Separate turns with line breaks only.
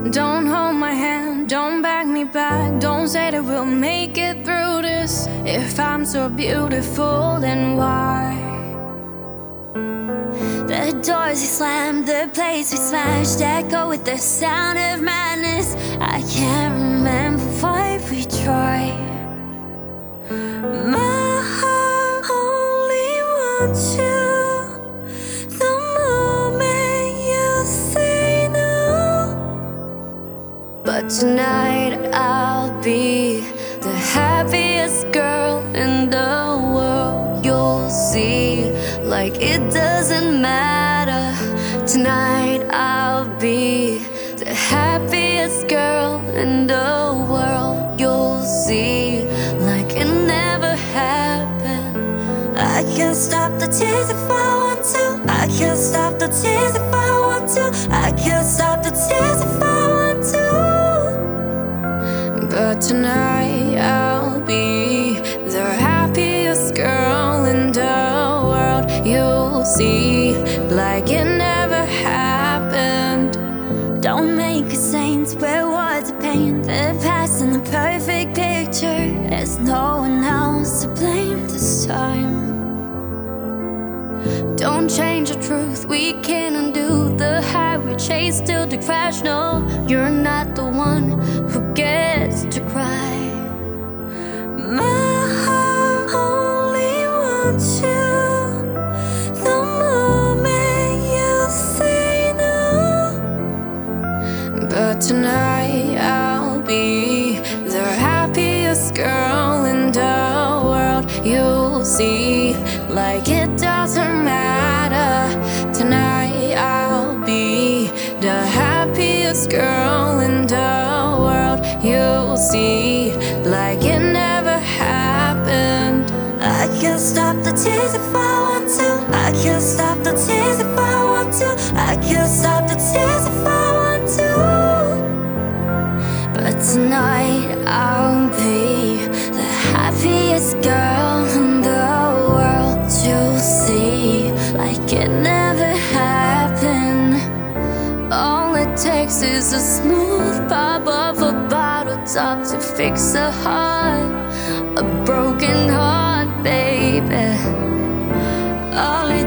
Don't hold my hand, don't back me back. Don't say that we'll make it through this. If I'm so beautiful, then why? The doors we slammed, the place we smashed, echo with the sound of madness. I can't remember why we tried. My heart only wants you. The moment you say no. But tonight I'll be the happiest girl in the world. You'll see, like it doesn't matter. Tonight I'll be the happiest girl in the world. You'll see, like it never happened. I can't stop the tears if I want to. I can't stop the tears if I want to. I can't stop the tears if I want to. But tonight I'll be the happiest girl in the world. You'll see, like it never happened. Don't make a saint wear words of pain. The past and the perfect picture. There's no one else to blame this time. Don't change the truth, we can't undo the high we chase till the crash. No, you're not the one who gets to cry. My heart only wants you. The moment you say no. But tonight I'll be the happiest girl in the world. You'll see, like it doesn't matter. Tonight I'll be the happiest girl in the world. You'll see, like it never happened. I can't stop the tears if I want to. I can't stop the tears if I want to. I can't stop the tears if I want to. But tonight I'll be the happiest girl in the world. You'll see, like it never happened. All it takes is a smooth pop of a bottle top to fix a heart, a broken heart, baby. All